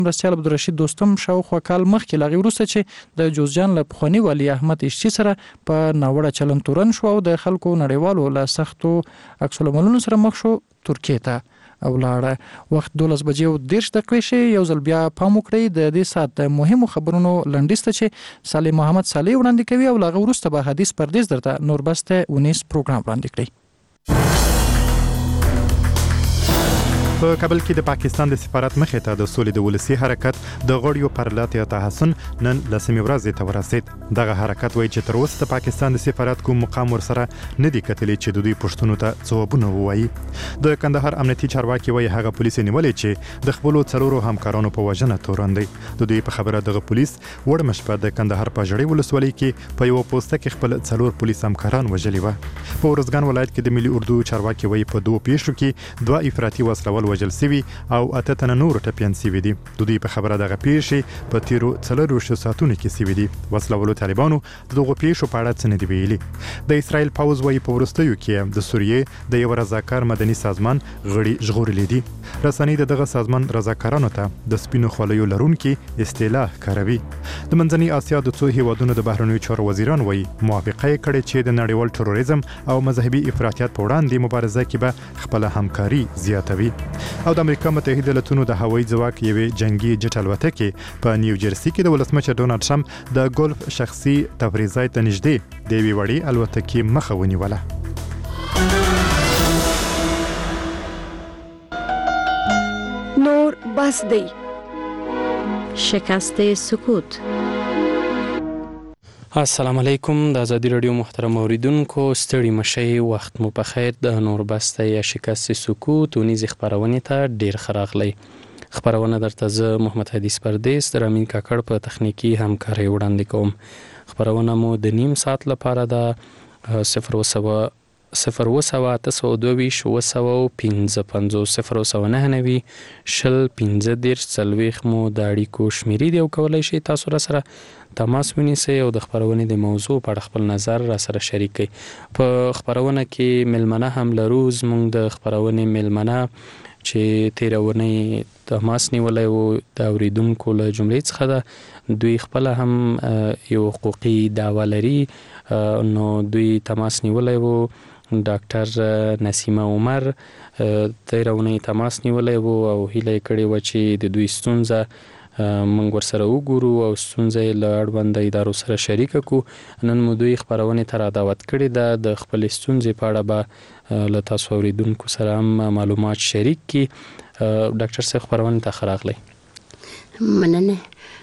مرستیال عبدالرشید دوستم شاوخوا کال مخکې لا وروسته چې د جوزجان له پخواني والي احمد اشچی سره په ناوړه چلند تورن شو او د خلکو نړیوالو له سختو عکس العملونو سره مخ شو ترکیه ته او لاړه. وخت 12:30 شي یو ځل بیا پام وکړئ د دې سات د مهمو خبرونو لنډیز ته چې صالح محمد صالح وړاندې کوي او لاغه وروسته به حدیث پردیس درته نور بسته 19 پروګرام وړاندې کړي. په کابل کې د پاکستان د سفارت مخې ته د سولې د ولسی حرکت د غړیو پر لاتیا تحسن نن لسمې ورځې ته ورسید. دغه حرکت وایي چې تر اوسه د پاکستان د سفارت کوم مقام ورسره نه دی کتلی چې د دوی پښتنو ته ځوابونه ووایي. د کندهار امنیتي چارواکي وایي هغه پولیس نیولې چې د خپل څلورو همکارانو په وژنه تورن دي. د دوی په خبره دغه پولیس وړ مشپه د کندهار په جړې ولسوالۍ کې په یو پوسټ کې خپل څلور پولیس همکاران وژلي و. په ورزګان ولایت کې د ملي اردو چارواکي وایي په دوه پیښو کې دوه افراطي وسلوال وژل سوي او اته تنه نور ټپيان سوي دي. د دوی په خبره دغه پیښې په تیرو 4 ساعتونو کې سوي دي. وسلوالو طالبانو دغه پیښو په اړه څه نه دی ویلي. د اسرائیل پاوز وایي په ورستیو کې د سوریې د یو رضاکار مدني سازمان غړي ژغورلې دي. رسنۍ دغه سازمان رضاکارانو ته د سپینو خولایو لرونکي اصطلاح کاروي. د منځنۍ اسیا د څو هیوادونو د بهرنیو چارو وزیران وایي موافقه کړې چې د نړیوال تروریزم او مذهبي افراطیت په وړاندې مبارزه کې به خپل همکاري زیاتوي. او د امریکا متحده ایالاتونو د هوایي ځواک یوې جنگي جټ الوتکې په نیو جرسي کې د ولسمشر ډونالد ټرمپ د ګولف شخصي تفریح ځای ته نږدې د یوې وړې الوتکې مخه ونیوله. نور بس دی. شکست سکوت. السلام علیکم. د ازادي رادیو محترم اوریدونکو ستړي مشي وخت مو په خیر. د نور بسته یا شکست سکوت ونیز خبرونه ته ډیر خراغلی. خبرونه درته زه محمد حدیث پردیس د رامین کاکړ په تخنیکی همکاري وړاندې کوم. خبرونه مو د نیم ساعت لپاره د 0 مو د اړیکو شمیرې دی او کولای شي تاسو را سره تماس ونیسئ او د خبرونې د موضوع په اړه خپل نظر را سره شریک کړئ. په خبرونه کې ملمنه هم لرو. زموږ د خبرونې ملمنه چې تیرونی تماس نیولای او د اوریدونکو له جملې څخه ده دوی خپل هم یو حقوقي دعوه لري نو دوی تماس نیولای وو. ډاکټر نسیمه عمر تیرونی تماس نیولای وو او هیله کړې و چې د دوی ستونزه موږ ورسره وګورو او ستونزې له اړوند ادارو سره شریک کړو. نن مو دوی خبرونه تر دعوت کړې ده د خپل ستونزې په اړه به له تاسو اوریدونکو سره هم معلومات شریک کړي. ډاکټر صاحب خبرونه ته خراغلی. مننه.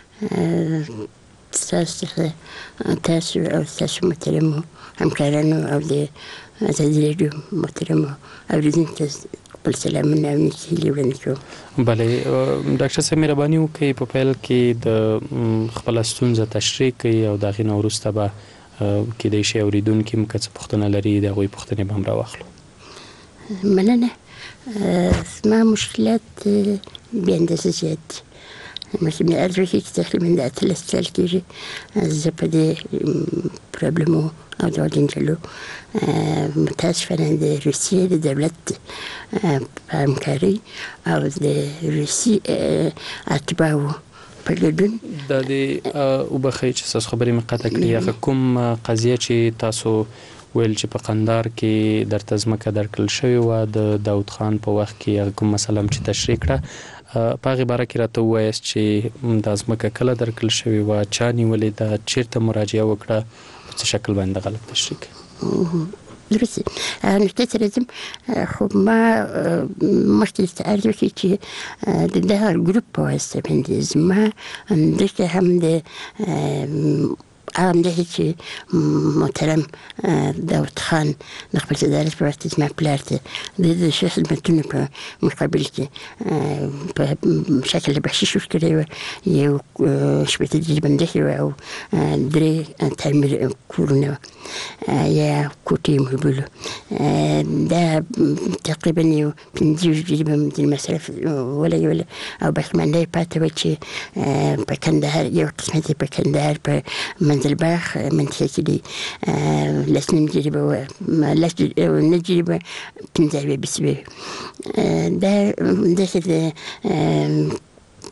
تاسو او تاسو محترمو همکارانو او د ازادي رادیو محترمو اوریدونکو خپل سلامونه او نیکي وړاندې کوم. بله ډاکټر صاحب مهرباني وکړئ په پیل کې د خپل ستونزه تشریح کړئ او د هغې نه وروسته به کېدای شي اوریدونکي هم که څه پوښتنه لري د هغوی پوښتنې به هم راواخلو. مننه. زما مشکلات بې اندازې زیات دي. ماشین ارزوکي چې تقریبا د 18 کال کېږي زه په دې پرابلمو او د جنجالو متاسفانه د روسیې د دولت په همکاري او د روسي اتباعو په ګډون د دې وبخښئ چې ستاسو خبرې مې قطع کړې. هغه کوم قضیه چې تاسو ویل چې په قندهار کې درته ځمکه درکړل شوې وه د داود خان په وخت کې هغه کوم مسله چې تشریح کړه په هغې باره کې راته ووایاست چې دا ځمکه کله درکړل شوې وه، چا نیولې ده، چیرته مراجعه وکړه، په څه شکل باندې غلط تشریح کړي. درسته نقطه ته راځم. خو ما مخکې عرض وکړي چې د دغه ګروپ په واسطه باندې زما همدغه هم د همدغه چې محترم داود خان د خپل صدارت په وخت زما پلار ته د ښه خدمتونو په مقابل کې په شکل بخشش ورکړی و. یو شپېته جریبندخې وه او 3 تعمیر کورونه وه یا کوټې یې وبولو. دا تقریبا یو 50 جریبه د مصرف ولګوله او بخمنده یې پاته وه چې په کندهار یو قسمت یې په کندهار په منزلباغ منطقه کې دی 9 جریبه وه 9 جریبه 15 بسوی. دا دغه د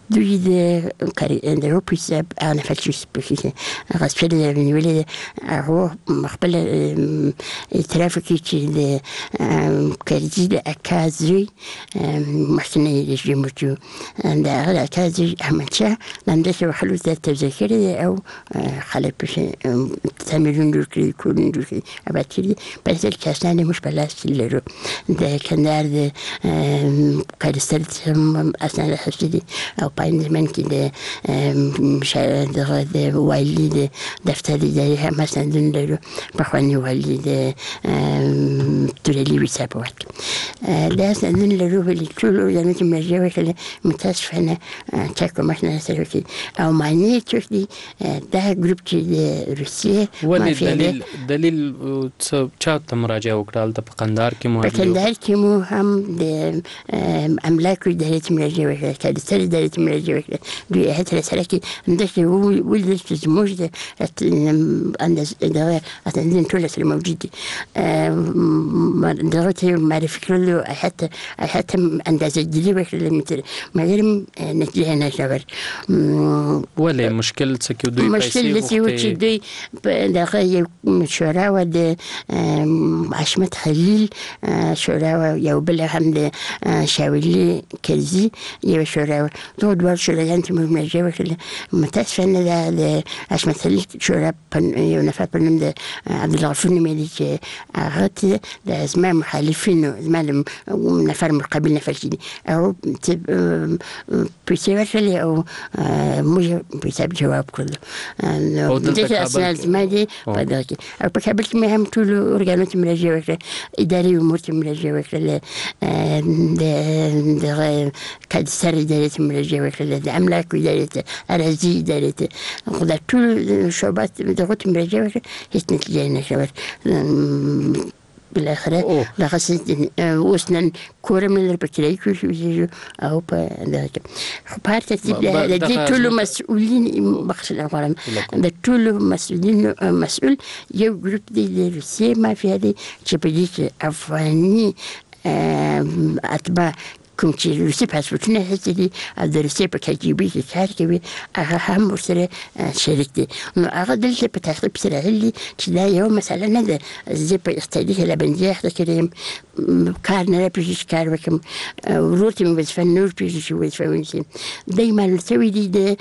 دوی د اروپا حساب هغه نفر چې پکې غصب شوي دي ونیولي هغه خپل اعتراف وکړي چې د کرزي د اکا زوی مخکنی رژیم چې د هغه د اکا زوی احمدشاه همداسې وهلو ته توضیح کړې دي او خلک پکې تعمیرونه جوړ کړي، کورونه جوړ کړي، اباد کړي دي. په دې کې اسناد یې موږ په لاس کې لرو. د کندهار د قیصر هم اسناد اخیستي دي او په این زمن کې د والي د دفتر ادارې هم اسنادونه لرو. پخواني والي د تورلي ویسا په وخت کې دا اسنادونه لرو، ولې ټولو ځانو چې مراجعه وکړله متاسفانه چا کومک نه سره وکړي او معنی یې څوک دي دا ګروپ چې د روسیې ولې دلیل چا ته مراجعه وکړه؟ هلته په کندهار کې مو په کندهار کې مو هم د املاکو ادارې ته مراجعه وکړه، کالیسر ادارې ته مراجعه وکړه. دوی هېڅ راسره کې همداسې ولیدل چې زموږ د دغه اسنادونه ټول سره موجود دي. دغه ته معرفي کړل او حتی اندازه ګیري وکړل مګر نتیجه نه شوه. ولې مشکل څه کې دوی پیسې مشکل داسې و چې دوی په دغه یو شورا وه د حشمت خلیل شورا وه، یو بله هم د شاولي کرزي یوه شورا وه. دغه دواړو شوراګانو ته موږ مراجعه وکړله. متاسفانه د حشمت خلیل شورا یو نفر په نوم د عبدالغفور نومېده چې هغه ته د زما مخالفینو زما د نفر مقابل نفر چې دي هغو پیسې ورکړلې او موږ په حساب جواب کړلو. دغه اسناد زما دي په دغه کې او په کابل کې مې هم ټولو ارګانو ته مراجعه وکړه، اداري امور ته مراجعه وکړله، د دغه کالیسر ادارې ته مراجعه وکړله، د املاکو ادارې ته، اراضي ادارې ته، خو دا ټول شعبات دغو ته مراجعه وکړه، هېڅ نتیجه یې نه شوه. بالاخره دغه اوس نن کور هم نه لرو، په کرایي کور کې اوسېږو او په دغه کې. خو په هر ترتیب د دې ټولو مسؤلین بخښنه غواړم، د ټولو مسؤلینو مسؤل یو ګروپ دی د روسیې مافیا دی چې په دې کې افغاني اتباع کوم چې روسي پاسپورټونه اخیستي دي او د روسیې په KGB کې کار کوي هغه هم ورسره شریک دي. نو هغه دلته په تعقیب پسې راغلي چې دا یوه مسله نه ده، زه په اقتصادي هیلهبندي اخته کړی یم، کار نه راپرېږدي چې کار وکړم، ورور ته مې وظیفه نه ورپرېږدي چې وظیفه ونیسي. دی معلوم شوي دي د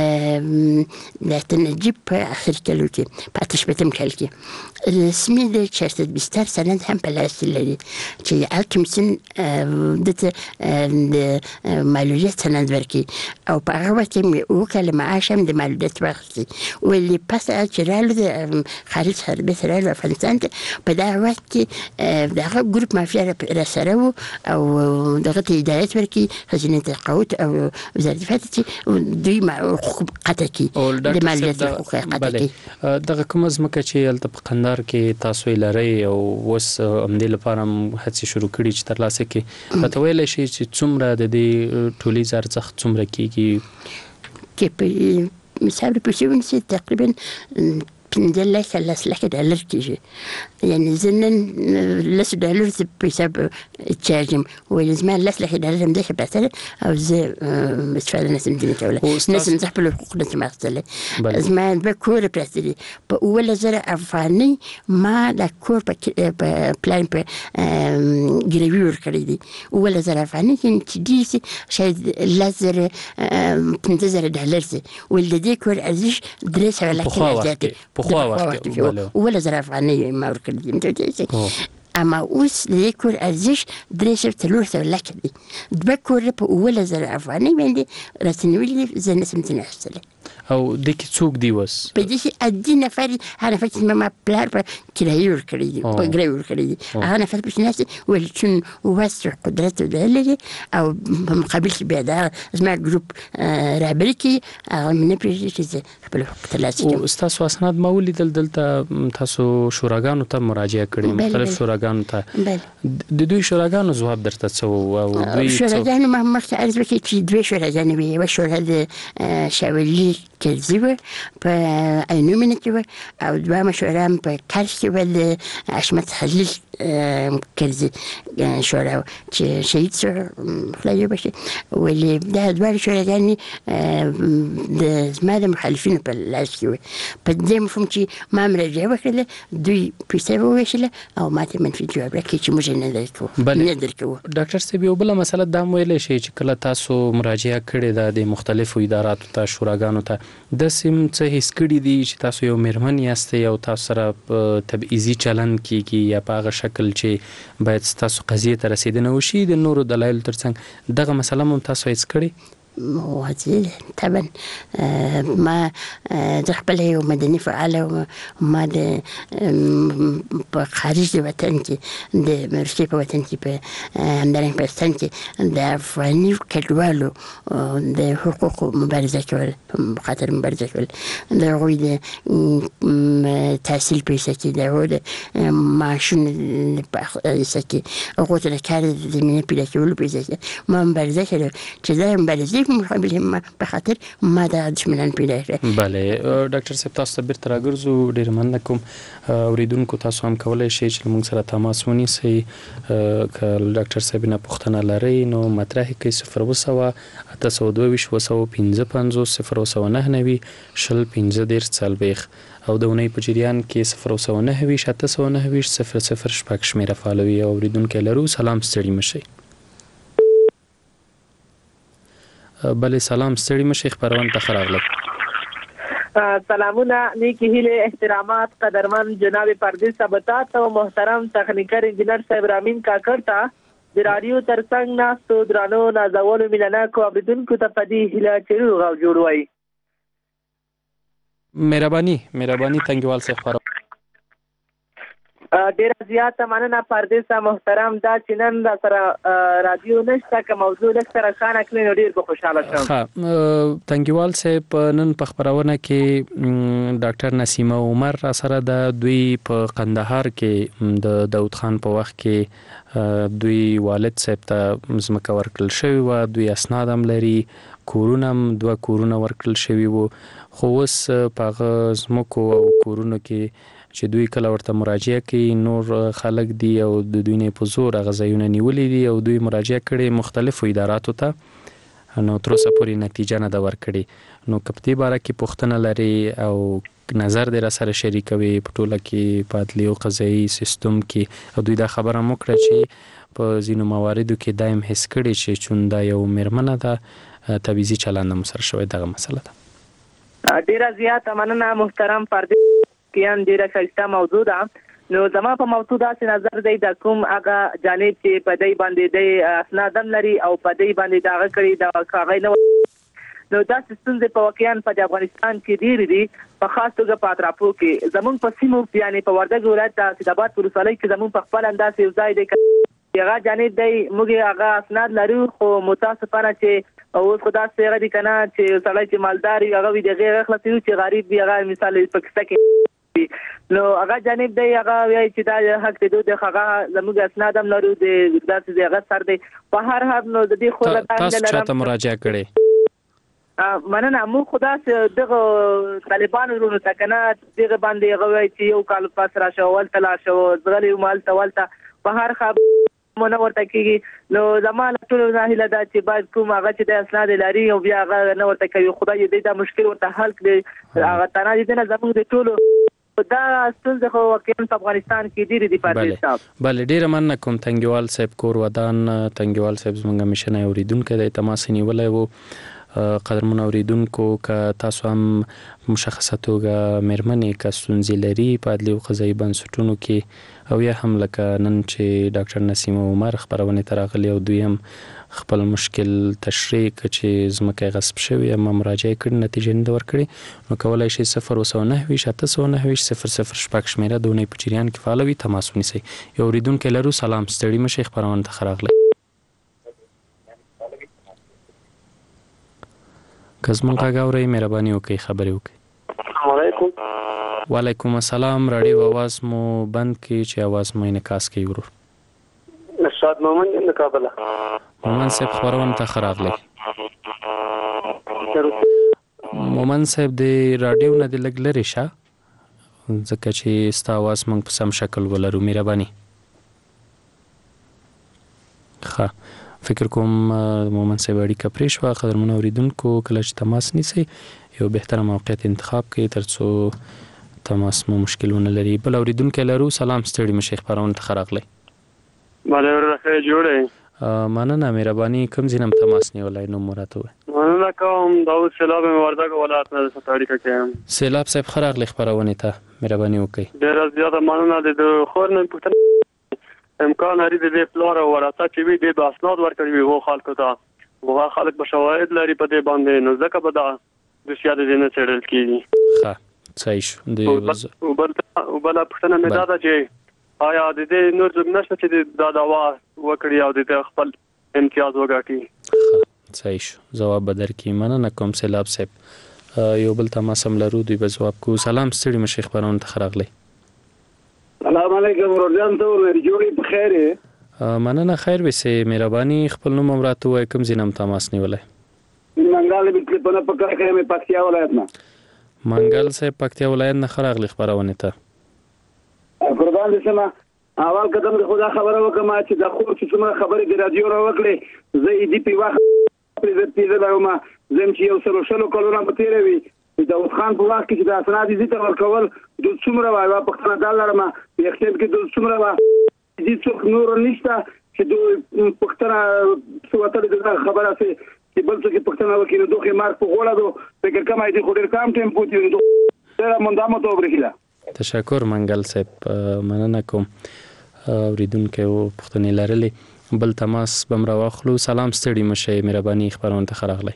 ډاکټر نجیب په اخر کلو کې په 88 کال کې رسمي د 420 سند هم په لاس کې لري چې الکمسن دته د معلولیت سند ورکړي او په هغه وخت کې مې اوه کاله معاش هم د معلولیت واخیستي. ولې پس چې رالو د خارج څخه بیرته رالو افغانستان ته په دغه وخت کې د هغه ګروپ مافیا راسره وو او دغه ته هدایت ورکړي خزینې تقاعد او وزارت دفاع ته چې دوی حقوق قطع کړي، د معلولیت حقوق قطع کړي. دغه کومه ځمکه چې هلته په کندهار کې تاسو یې لرئ او اوس همدې لپاره هم هڅې شروع کړي چې ترلاسه کړي، راته ویلی شئ چې څومره د دې ټولیز ارزښت څومره کېږي؟ کې په مثال پیسې ونیسي تقریبا 15 لکه ډالر کېږي. یعنې زه نن $10 په حساب چارجم، ویل زما $10 همداسې پراته ده او زه استفاده نشم ځینې کولی، نشم زه خپل حقوق نشم اخیستلی. زما 2 کوره پراته دي په 11,000 افغانۍ ما دا کور په پلان په ګروي ورکړی دي. 11,000 افغانۍ چې ډېر شي شاید $10,000 $15,000 شي، ویل د دې کور ارزښت 300 لکه زیات دی. پخوا وخت کې 11,000 افغانۍ ما ورکړي دي. اما اوس د دې کور ارزښت 300 لکه دی. 2 کوره په 11,000 افغانۍ باندې راڅنیولي دي، زه نشم ځینې اخیستلی. او د کې څوک دی اوس؟ په دې کې عادي نفر، هغه نفر چې ما پلار په کرایي ورکړی دي، په ګرایي ورکړی دي، هغه نفر پکې ناست دی، ولې چون وس قدرت لري او په مقابل کې بیا دا زما ګروپ رهبري کوي، هغه مې نه پرېږدي چې زه خپل حقوق ترلاسه کړم. او ستاسو اسناد ما ولیدل دلته تاسو شوراګانو ته مراجعه کړې، مختلف شوراګانو ته. د دوی شوراګانو ځواب درته څه و؟ او دوی شوراګانو ما مخکې عرض وکړي چې 2 شوراګانې وې، یوه شورا د شاولي کرزي و په عینومینه کې و او دوه مشوره هم په کرج کې و د حشمت خلیل کرزي شورا چې شهید شو خدای وبخښي ولې دا دوه شوراګانې د زما د مخالفینو په لاس کې وي په دې مفهوم چې ما مراجعه وکړله دوی پیسې وویشله او ماته منفي جواب راکړي چې موږ نه درکوو ډاکټر صاحب یو بله مسله دا هم ویلی شئ چې کله تاسو مراجعه کړې ده د مختلفو اداراتو ته شوراګانو ته داسې هم څه حس کړي دي چې تاسو یو میرمن یاستئ او تاسو سره تبعیضي چلند کیږي یا په هغه شکل چې باید تاسو قضیې ته رسیدنه وشي د نورو دلایلو ترڅنګ دغه مسله هم تاسو حس کړي؟ واضح طبعا ما د خپل یو مدني فعاله ما د خارج د وطن کې د روسیې په وطن کې په همدارنګه پاکستان کې د افغاني کډوالو د حقوقو مبارزه کول خاطر مبارزه کول د هغوی د تحصیل پیسې کې د هغوی د معاشونو پیسې کې هغوی ته د کار زمینه پیدا کولو پیسې کې ما مبارزه کړې چې دا مبارزه مقابل ما په خاطر ما د دشمنان پیدا کړ. بله ډاکټر صاحب تاسو ته بیرته راګرځو ډېر مننه کوم اوریدونکو تاسو هم کولی شئ چې موږ سره تماس ونیسئ که ډاکټر صاحب نه پوښتنه لرئ نو مطرح کړئ 02855 او د اونۍ په جریان کې 029 شمیره فالوي اوریدونکو لرو سلام ستړي مشئ. بله سلام ستړي مشئ خبرونه ته راغله. سلامونه نیکی هیله احترامات قدرمن جناب پردیس سبتات او محترم تخنیکر انجینر صاحب رامین کاکړ ته د رادیو ترڅنګ ناستو درانو نازولو ملناکو اوریدونکو ته پدې هیله چې روغ او جوړ وای. مهرباني تنګوال صاحب خبر ډیر زیاته مننه پردیس محترم دا چې نن سره رادیو نشته که موضوع لږ سره خانه کړی نو ډیر به خوشاله شم. تنګوال صاحب نن په خبرونه کې ډاکټر نسیمه عمر سره د دوی په قندهار کې د داود خان په وخت کې دوی والد صاحب ته ځمکه ورکړل شوې وه، دوی اسناد هم لري، کورونه هم 2 کورونه ورکړل شوي وو، خو اوس په هغه ځمکو او کورونو کې چې دوی کله ورته مراجعه کوي نور خلک دي او د دوی نه په زور هغه ځایونه نیولي دي او دوی مراجعه کړي مختلفو اداراتو ته نو تر اوسه پورې نتیجه نه ده ورکړې. نو که په دې باره کې پوښتنه لري او نظر دې راسره شریکوي په ټوله کې په عدلي او قضایي سیستم کې او دوی دا خبره هم وکړه چې په ځینو مواردو کې دا هم حس کړي چې چون دا یو میرمنه ده تبعیضي چلند هم سره شوی دغه مسله ده. ډیره زیاته مننه محترم پردیس کیان ډیره ښایسته موضوع ده. نو زما په موضوع داسې نظر دی د کوم هغه جانب چې په دې باندې د اسناد هم لري او په دې باندې دغه کړي د کاغذ نو دا ستونزې په واقعا په افغانستان کې ډېرې دي په خاص توګه په اطرافو کې زموږ په سیمو یعنی په وردګ ولایت د سیدآباد ولسوالۍ کې زموږ په خپل انداز یو ځای دی هغه جانب دی موږ هغه اسناد لرو خو متاسفانه چې اوس خدا څنګه دي کنه چې سړی چې مالدار هغه وي دغه خلاصي چې غریب دی هغه مثال پاکستان کې نو هغه جانب دی هغه وایي چې دا حق دی د هغه زموږ اسناد هم لرو د داسې هغه سر دی په هر نو د دې خو تاسو چاته مراجعه کړې مننه مو خدا دغه طالبان ورونو تکنه دغه باندې هغه چې یو کال پاس را شو ولته لا شو زغلی مال تولته په هر خبر مونږ ورته کیږي نو زمانه ټول نه هله دا چې باید کوم هغه چې د اسناد لري او بیا هغه نه ورته کوي خدای دې دا مشکل ورته حل کړي هغه تنه دې نه زموږ د ټولو دا ستونزه خو واقعا په افغانستان کې ډېرې دي پاتې صاحب. بله ډیره مننه کوم تنګوال صاحب کور ودان تنګوال صاحب زموږ مشنه اوریدونکو د تماس نیولای وو. قدرمن اوریدونکو که تاسو هم مشخصه توګه میرمنې که ستونزې لري په عدلي او قضایي بنسټونو کې او یا هم لکه نن چې ډاکټر نسیمه عمر خبرونه ته راغلي او دوی هم خپل مشکل تشریح کړي چې ځمکه غصب شوې یا مراجعه کړي نتیجه نه ورکړي نو کولای شئ 029 شمیره د اونۍ په جریان کې فعالوي تماس ونیسئ. یو اوریدونکی لرو سلام ستړي مشئ خبرونه ته راغلي. که زمونږ غږ اورئ مهرباني وکړئ خبرې وکړئ. السلام علیکم. وعلیکم السلام. راډیو आवाज مو بند کړئ چې आवाज مو انعکاس کوي ورور. استاد مومن د کابل. مومن صاحب خبرونه ته راغلي. مومن صاحب د رادیو نه د لږ لرې شه ځکه چې ستا اواز موږ په سم شکل ولرو مهرباني. ښه فکر کوم مومن صاحب اړیکه پرې شوه. قدرمنو اورېدونکو کله چې تماس نیسئ یو بهتره موقعیت انتخاب کړئ تر څو تماس مو مشکلونه لري. بل اورېدونکی لرو. سلام ستړي مشئ خپرونې ته ښه راغلی. بله ورځ جوړی مننه مهرباني. کوم ځای نه تماس نیولی نوم مو راته ووایه. مننه کوم. داود سیلاب یم وردګ ولایت نه درته اړیکه کوم. سیلاب صاحب ښه راغلی خپرونې ته مهرباني وکړئ. ډېره زیاته مننه. د خور نه پوښتنه امکان لري د دې پلار او ورثه چې وي دې به اسناد ورکړي وي هغو خلکو ته هغه خلک به شواهد لري په دې باندې نو ځکه به دا دوسیه د دې نه څېړل کېږي. ښه صحیح شو. بله پوښتنه مې دا ده چې آیا د دې نور څوک نشته چې دا دعوا وکړي او د خپل امتیاز وګاټي؟ صحیح شو. ځواب به درکړي. مننه کوم سیلاب صاحب. یو بل تماس هم لرو دوی به ځواب کوو. سلام ستړي مشئ خپرونې ته ښه راغلی. سلام علیکم ورځان ته ورې جوړې په خیر. مننه خیر وسې مهرباني. خپل نوم هم راته ووایه کوم ځای نه تماس نیولی. منګل به کلیپونه په کار کې مې پکتیا ولایت نه. منګل صاحب پکتیا ولایت نه ښه راغلی خپرونې ته. قربان دې شمه. اول قدم د خدا خبره وکم چې د خو چې څومره خبرې د رادیو را وکړې زه دې په وخت پریزنټیزه لرم زم چې یو سره شلو کلونه په تیرې وي د اوس خان په وخت کې د اسناد دې ته ورکول د څومره وایي په خپل دلار ما یختم کې د څومره دې څوک نور نشته چې د پښتنه څوته د خبره سي چې بل څه کې پښتنه وکړي دوه مارک په غوړه دو فکر کوم دې خو ډېر کم ټیم پوتې نو ډېر مندامه تو برخلا. تشکر منګل صاحب. مننه کوم. اوریدونکو پښتنې لرلې. بل تماس بم را واخلو. سلام ستړي مشئ مهرباني خبرونه ته ښه راغلی.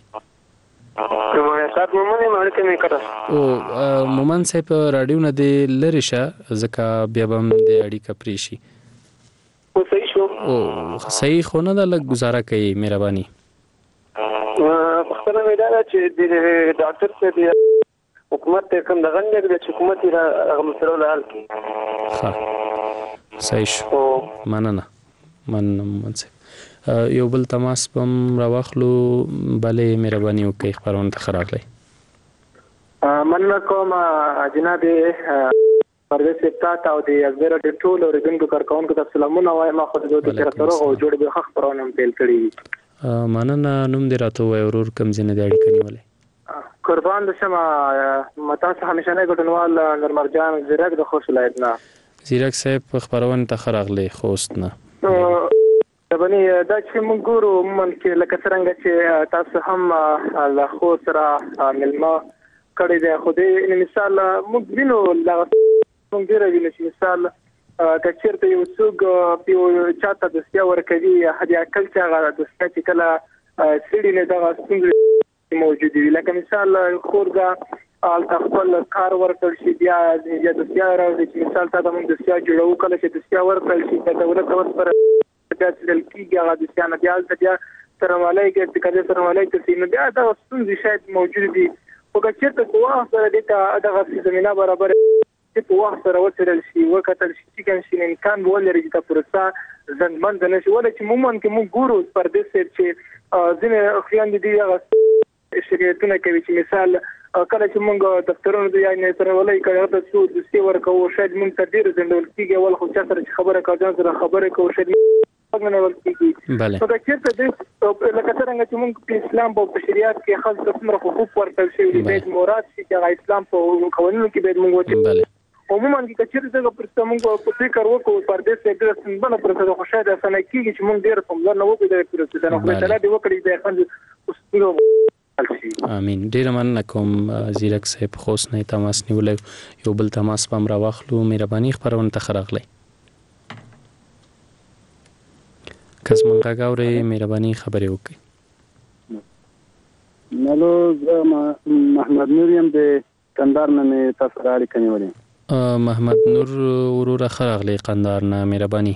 او مومن صاحب رادیو نه د لرې شه ځکه بیا به هم د اړیکه پرې شي. صحیح شو. او صحیح خو نه ده لږ ګزاره کوي مهرباني. پښتنه مې دا چې د ډاکټر صاحب حکومت ته کوم دغه نه دی چې حکومت یې هغه مسله حل کړي. ښه صحیح شو. مننه مومن صاحب. یو بل تماس بم راواخلو. بلې مهرباني وکړئ خپرونه ته ښه راغلی. مننه کوم جناب پرویز صاحب او د ازبر د ټول اوریدونکو کارکونکو ته سلامونه وایم. خو د دوی ترتره او جوړ به خبرونه پیل کړي. مننه. نوم دې راته وایه ورور کوم ځای نه د اړیکه نیولې؟ قربان د شمه متاسف همیشنه ګټنوال نورمرجان زیرک د خوست ولایت نه. زیرک صاحب خبرونه ته ښه راغلی خوست نه. بني دا چې موږ ګورو من کې لکه څنګه چې تاسو هم له خو سره ملما کړی دی خو دې مثال موږ وینو موږ ډیر وینو چې مثال کچېرته یو څوک په چاته د سیا ورکوي هدي عقل چې هغه د سیا چې کله سړي نه دا څنګه موجود وي لکه مثال خورګه خپل کار ورکړ شي بیا د سیا راوړي چې مثال تا د موږ د سیا جوړو کله چې د سیا ورکړ شي د دولت پر داسې کېږي هغه د سیا نه بیا سرمالای کې کله سرمالای کې نو بیا دا څنګه شاید موجود دي او کچېرته کوه سره د دغه زمينه برابر چې په وخت سره وڅېړل شي وکتل شي چې کوم شي امکان ولري چې پروسه ځندمن نه شي ولې چې موږ کې موږ ګورو پر دې چې ځینې خیان دي هغه شریعتونه کوي چې مثال کله چې موږ دفترونو د یا نه سره ولای کړه د څو د سی ورکو شاید موږ تدبیر زندول کیږي ول خو چې سره خبره کاجان سره خبره کوو شاید څنګه ول کیږي نو دا چې د لکه څنګه چې موږ په اسلام په شریعت کې خاص څومره حقوق ورکړل شوی دي د مراد چې اسلام په قوانینو کې به موږ وته عموما کې چې دغه پرسته موږ په فکر وکړو پر دې چې د سنبله پرسته خو شاید اسانه کیږي چې موږ ډیر کوم نه وکړو د پرسته نو په تعالی دی وکړي د خپل امين. ډیر مننه کوم زیرک صاحب خوست نه تماس نیولې. یو بل تماس پم را واخلو مهرباني خبرونه ته خراغلی. کس مونږه غاوري مهرباني خبرې وکړي. نلو محمد نور يم د قندار نه تاسو راړي کنيولې. محمد نور ورور خراغلی قندار نه مهرباني.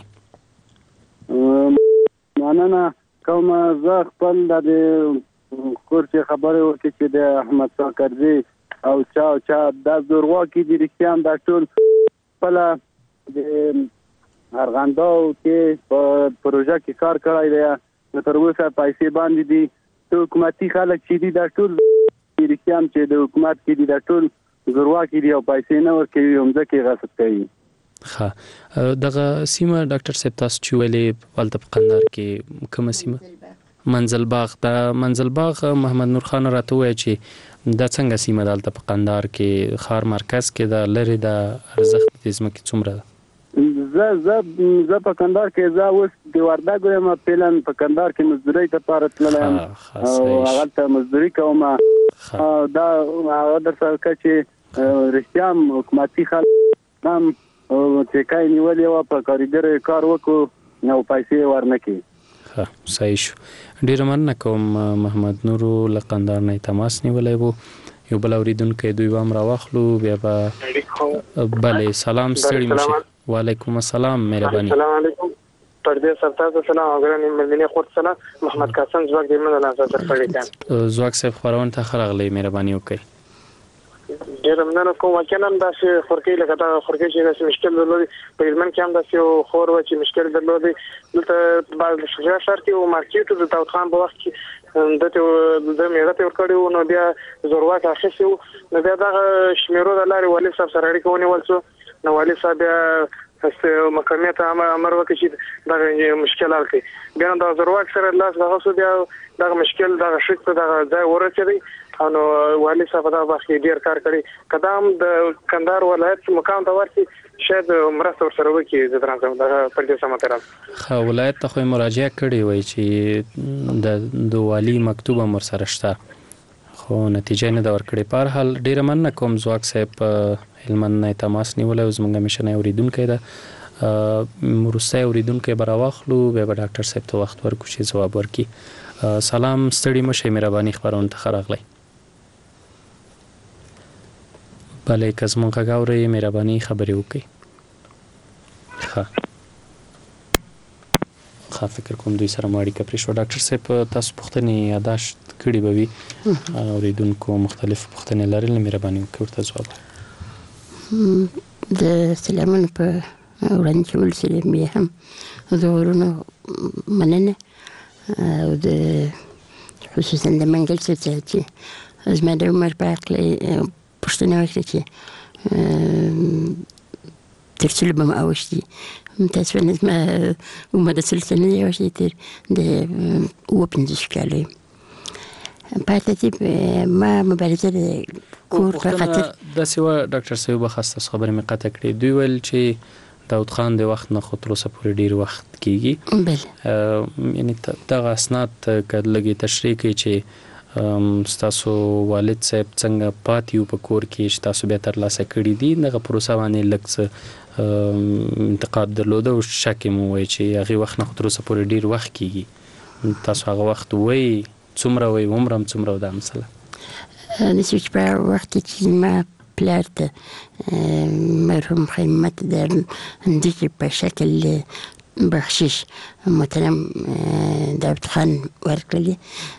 مننه کوم زه خپل د کورته خبره وکړي چې د احمد شاه کرزي او چا د زوروا کې د رښتیان د ټول خپل د ارغنداو کې په پروژه کې کار کړی دی نو تر اوسه پیسې باندې دي حکومتي خلک چې دي د ټول رښتیا چې د حکومت کې دي د ټول زورواکي دي او پیسې نه ورکوي او ځکه غصب کوي. ها دغه سیمه ډاکټر صاحب تاسو چې ویلې ولته په قندهار کې کومه سیمه منزل باغ د منزل باغ محمد نور خان راته وایي چې دا څنګه سیمه دلته په قندهار کې خار مرکز کې د لری د ارزښت د ځمکې څومره ده؟ زه په قندهار کې زه اوس د وردګو یم پلان په قندهار کې مزدوري لپاره تللی او هغه ته مزدوري کوم دا هغه در څخه چې رښتیا حکومتي خلک هم چې کای نیولې و په کاریګر کار وکړو نو پیسې ورنکې. ها صحیح شو. ډیر مننه کوم محمد نور لقندار نه تماس نیولای وو. یو بل اوریدونکو دوی وام راوخلو بیا به بله سلام ستړي مشه. وعلیکم السلام مهرباني. السلام علیکم پردیس سرتاز سلام اگرانی مدینه خورد سلام محمد قاسم زواک دی من نه سره پړی زواک صاحب خبرونه ته خلغلی مهرباني وکړئ. ډیر مننه کوم وکنه دا چې خورکی لکه دا خورکی چې د مشکل درلودي په علم کې هم دا چې خور و چې مشکل درلودي دلته بعد شجاع شهر کې او مارکیټ د داوود خان په وخت کې د میراث ورکړیو نو بیا زورواک اخیسو نو بیا دا شمیرو د لاري والي صاحب سره اړیکه ونیول څو نو والي صاحب محکمې ته امر وکړي چې دا مشکل حل کړي بیا دا زورواک سره لاس غوښو بیا دا مشکل دا شک په دا ځای ورسېږي او نو والي صاحب دا باندې ډیر کار کړی قدم د کندهار ولایت مقام ته ورسي شاید مرسته ورسره وکړي د ترانزم د پردیس سمتران خو ولایت ته خو مراجعه کړې وای چې د والي مکتوب امر سره شته خو نتیجه نه دا ورکړې. په هر حال ډیر مننه کوم زواک صاحب علمن نه تماس نیولای او زمونږ مشنه اوریدونکو دا مرسته اوریدونکو براواخلو به ډاکټر صاحب ته وخت ورکو چې جواب ورکړي. سلام ستړي مشه مهرباني خبرونه ته خراغلی. بله که زمونږ غاوري مهرباني خبرې وکړي. ښه فکر کوم دوی سره ماړی کپری شو. ډاکټر صاحب تاسو پوښتنې یاداشت کړي به وي اوریدونکو مختلف پوښتنې لرل مهرباني وکړئ ورته جواب. د سلامونه په وړاندې کول سره مې هم زورونه مننه او د خصوصا د منګل څخه چې زما د عمر په اړه پوښتنه وکړه چې تر څو به ما اوښتي متاسفانه زما عمر د 30 سنې اوښتي تر د 15 کاله پاتې چې ما مبارزه د کور په خاطر داسې و. ډاکټر صاحب بخسته خبرې مې قطع کړې. دوی ویل چې داود خان د وخت نه خو تر اوسه پورې ډیر وخت کیږي. بله یعنی دغه اسناد کله لګي تشریح کوي چې ستاسو والد صاحب څنګه پاتیو په کور کې چې تاسو به تر لاسه کړی دي دغه پروسه باندې لکه انتقاد درلوده او شک مو وای چې هغه وخت نه تر اوسه پورې ډیر وخت کیږي تاسو هغه وخت وای څومره وای عمرم څومره ده مثلا د سوچ په وخت چې ما پلار ته مرحوم خیمت در اندیشی په شکل بخشش محترم داود خان ورکړي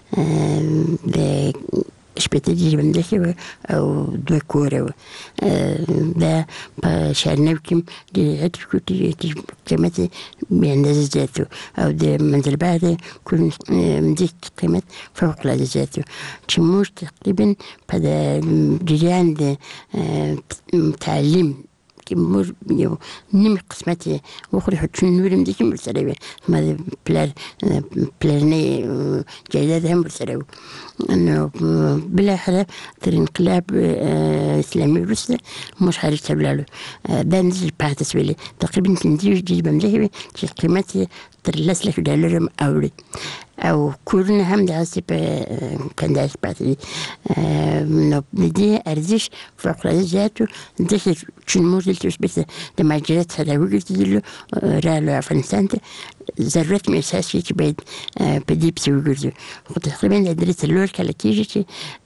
د شپته ژوندکه او دوه کوره دا په شارنو کې د هټکوټي قیمت به اندازه زیاتو او د منزل بعد کوم د قیمت فوق العاده زیاتو چې موږ تقریبا په د جریان د تعلیم که مور یو نیم قسمت وخوری خود چون نورم دیگه برسره وی ما پلرنه جایداد هم برسره انه بالاخره در انقلاب اسلامی روسیه مش خارج تبلالو بنزل پاتس ولی تقریبا تنزیوش جیبم دیگه که قیمت در لسلك دلارم أولي أو كورنا هم دعسي كنداش باتري نبدي أرزش فوق ذاته دخل شو الموديل تثبت لما جرت هذا وقت له رالو أفغانستان ذرات من أساس في بعد بدي بسوي جزء تقريبا درست اللور كلا كيجي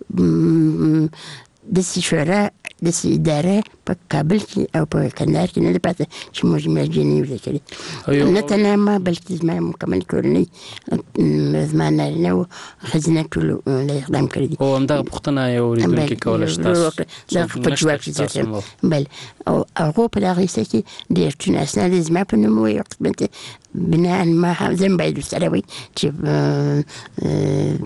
دسي شورا دسي إدارة بقابل أو بكندار كنا لبعض شو مجمع جنيه ولا كذي نتنا ما بلكي زمان مكمل كورني زمان لنا خزنا كله لا يخدم كذي هو عندك بختنا يا وريدون كي كولش تاس لا بجواب زين بل أو بدأ يسكي ديرتون أثناء زمان بنمو يقبل بناء ما زين بعيد السراوي شوف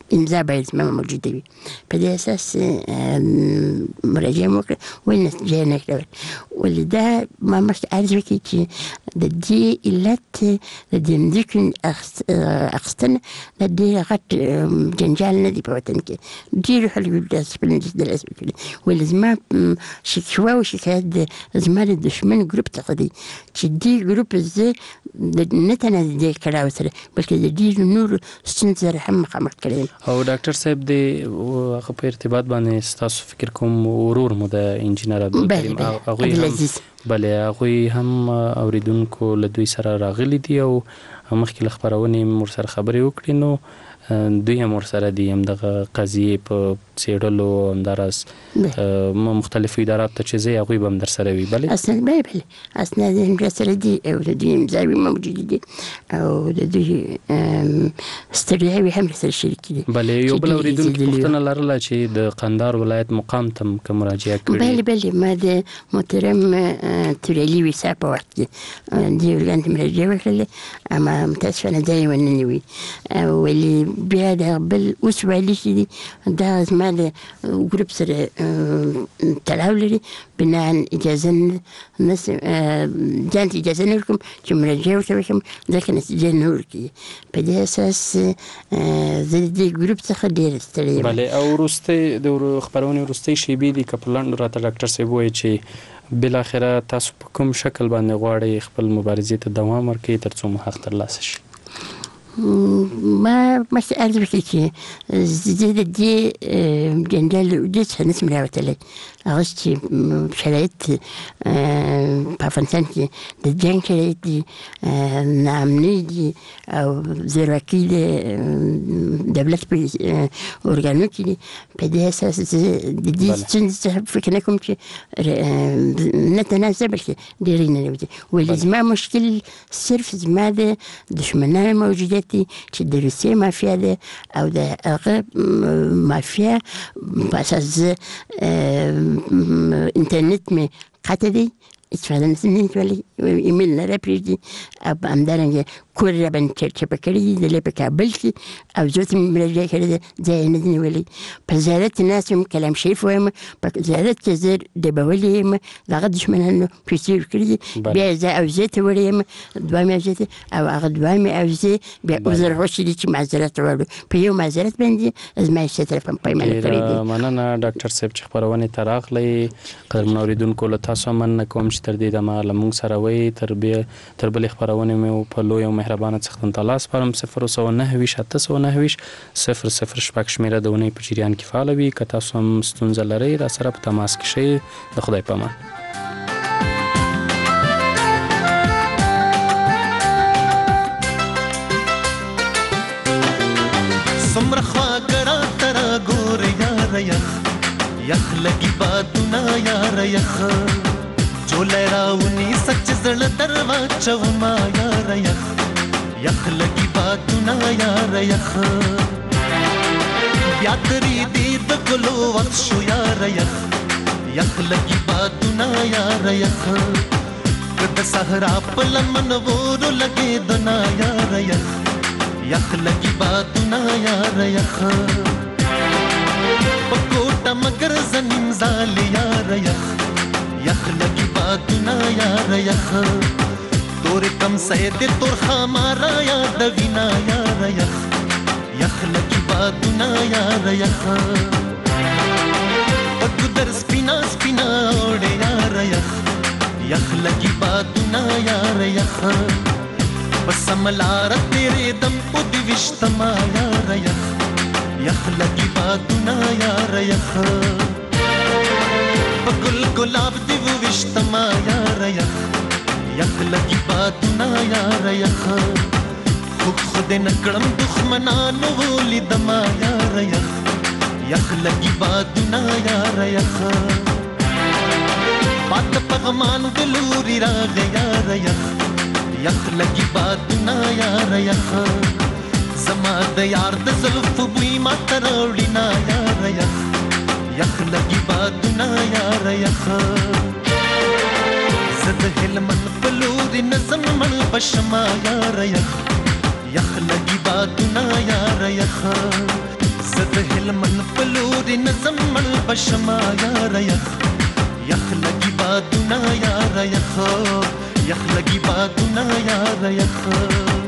امضا باید زما موجوده وي. په دې اساس مراجعه مو وکړه ولې نتیجه یې نه کړه. ولې دا ما مخکې عرض وکړي چې د دې علت د دې ځمکو اخیستنه د ډېر غټ جنجال نه دی په وطن کې. ډېرو خلکو داسې خپل دلاسه وکړي. ولې زما شکوه او شکایت زما د دښمن ګروپ څخه دی چې دې ګروپ زه نه تنه د دې کړاو سره بلکې د ډېرو نورو ستونزو سره هم مخامخ کړی یم. او ډاکټر صاحب د هغه په ارتباط باندې ستاسو فکر کوم ورور مو د انجینر عبدالکریم بله هغوی هم اوریدونکو له دوی سره راغلي دي او مخکې له خپرونې ورسره خبرې وکړې نو دوی هم ورسره دي همدغه قضیې په څېړلو همداراز مختلفو اداراتو ته چې ځئ هغوی به هم درسره وي. بلې بلې اسناد هم درسره دي او د دوی امضاوې موجودې دي او د دوی ستړیاوې هم سره شریکې دي. بلې یو بل اورېدونکي پوښتنه لرله چې د قندهار ولایت مقام ته که مراجعه کړې. بلې ما د محترم تورالي ویسا په وخت کې دې ارګان ته مراجعه وکړله اما متاسفانه ځای یې ونه نیوي. ولې بیا د بل اوس والي چې دي دا زما د ګروپ سره تړاو لري بناء اجازه ځان ته اجازه نه ورکوم چې مراجعه ورته وکړم ځکه نتیجه نه ورکوي. په دې اساس زه د دې ګروپ څخه ډېره ستړې یم. بلې او وروستۍ د خپرونې وروستۍ شیبې دي که په لنډو راته ډاکټر صاحب ووایي چې بالاخره تاسو په کوم شکل باندې غواړئ خپل مبارزې ته دوام ورکړئ تر څو مو حق ترلاسه شي؟ ما مخکې عرض وکړي چې زه د دې جنجال دې څخه نشم راوتلی. هغه چې شرایط په افغانستان کې د جنګ شرایط دي، ناامني دي او زورواکي د دولت په ارګانونو کې دي. په دې اساس زه د دې ستونزې څخه فکر نه کوم چې نه تنازع بلکې ډېرې نه ننوځي. ولې زما مشکل صرف زما د دښمنانو موجودیت دي چې د روسیې مافیا ده او د هغه مافیا په اساس زه انټرنیټ مې قطع دی، استفاده نشم کولی، ایمیل نه راپرېږدي او همدارنګه کور راباندې چپه کړي دي. زه په کابل کې او زه ته مې مراجعه کړې ده، ځای یې نه دی نیولی. په زیارت ناست یم، کلام شریف وایم، په زیارت کې زه ډبولی یم، د هغه دښمنانو پیسې ورکړي دي. بیا زه اوزې ته وړی یم، دویمې اوزې ته، او هغه دویمې اوزې بیا عذر غوښتي دي چې معذرت وغواړو. په یو معذرت باندې زما یې څه طرفه پیمانه کړې دي. مننه ډاکټر صاحب چې خپرونې ته راغلی. قدرمنو اورېدونکو له تاسو مننه کوم چې تر دې دمه له موږ سره وئ. تر بلې خپرونې مې په لوی او مهربانه څښتن تعالی سپارم. 029-809-00 شمیره د اونۍ په جریان کې فعاله وي. که تاسو هم ستونزه لرئ را سره په تماس کې شئ. د خدای په امان. سمره خواګړه تر ګور یار یخ یخ لګي بادونه یار یخ چولې راونی سچ زړه دروا چوما یار یخ یخ لګي بادونه یار یخ بیا تری دې د ګلو وخت شو یار یخ یخ لګي بادونه یار یخ کد صحرا په لمن ور لګي دنا یار یخ یخ لګي بادونه یار یخ پکوټه مگر زنیم زال یار یخ یخ لګي بادونه یار یخ تور کم سید تور خمارا یاد وینا یار یخ یخ لګي بادونه یار یخ پګدر سپینا سپینا وړ یار یخ یخ لګي بادونه یار یخ بسملار تیرے دم پد وشتما یار یخ یخ لگی بادنا یار یخ بگل گلاب دیو وشتما یار یخ یخ لگی بادنا یار یخ خود نکڑم دخمنانو ولی دما یار یخ یخ لگی بادنا یار یخ بات پغمان دلوری راغ یار یخ یخ لګي بادونه یار یخ زما د یار د زلف بوی ما تروړی نا یار یخ یخ لګي بادونه یار یخ زد هلمن پلوري نظم من بشما یار یخ یخ لګي بادونه یار یخ زد هلمن پلوري نظم مل بشما یار یخ لگی بادونا یار یخ لگی بادونا یار یخ